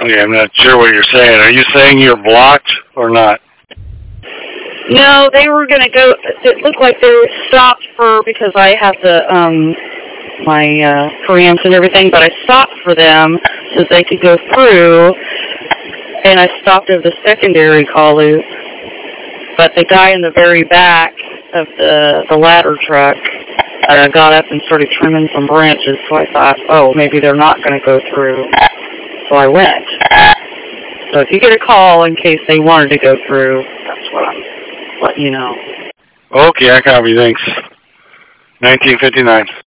Okay, I'm not sure what you're saying. Are you saying you're blocked or not? No, they were going to go. It looked like they were stopped because I have my preamps and everything, but I stopped for them so they could go through, and I stopped at the secondary call loop. But the guy in the very back of the ladder truck got up and started trimming some branches, so I thought, oh, maybe they're not going to go through. So I went. So if you get a call in case they wanted to go through, that's what I'm letting you know. Okay, I copy. Thanks. 1959.